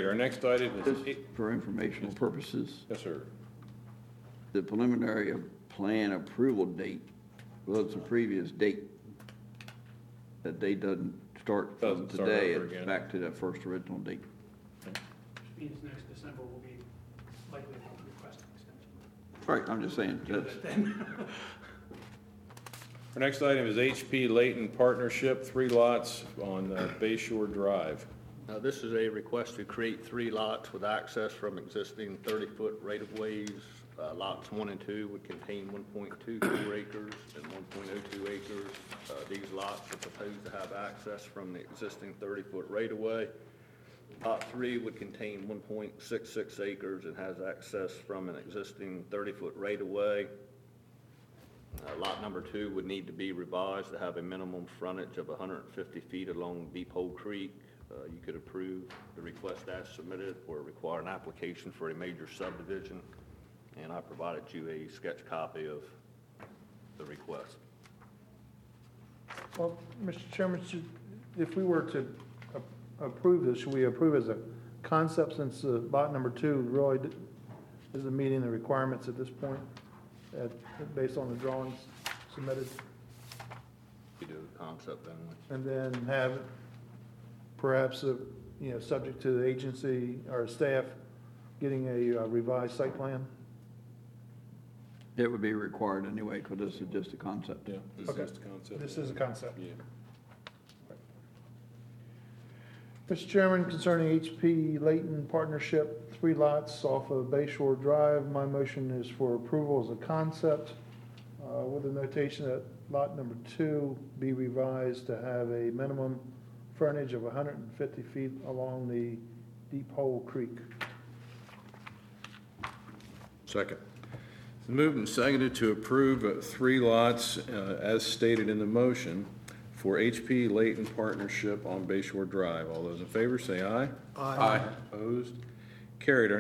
our next item is, Just for informational purposes, yes, sir. the preliminary plan approval date was the previous date. That date doesn't start from Doesn't start today, over it's again. back to that first original date. Which means next December will be likely to request an extension. Right, I'm just saying, that's, Our next item is HP Layton Partnership, 3 lots on Bay Shore Drive. This is a request to create 3 lots with access from existing 30-foot right-of-ways. Lots 1 and 2 would contain 1.24 acres and 1.02 acres. These lots are proposed to have access from the existing 30-foot right-of-way. Lot 3 would contain 1.66 acres and has access from an existing 30-foot right-of-way. Lot number 2 would need to be revised to have a minimum frontage of 150 feet along Deep Hole Creek. You could approve the request as submitted or require an application for a major subdivision. And I provided you a sketch copy of the request. Well, Mr. Chairman, if we were to approve this, should we approve as a concept since lot number 2 really isn't meeting the requirements at this point, based on the drawings submitted? You do the concept only. And then have it perhaps, subject to the agency or staff getting a revised site plan? it would be required anyway, because this is just a concept. Yeah, this Okay. is the concept. This is a concept. Yeah. Mr. Chairman, concerning HP Layton Partnership, 3 lots off of Bay Shore Drive, my motion is for approval as a concept, with a notation that lot number 2 be revised to have a minimum frontage of 150 feet along the Deep Hole Creek. Second. It's moved and seconded to approve 3 lots as stated in the motion for HP Layton Partnership on Bay Shore Drive. All those in favor say aye. Aye. Opposed? Carried. Our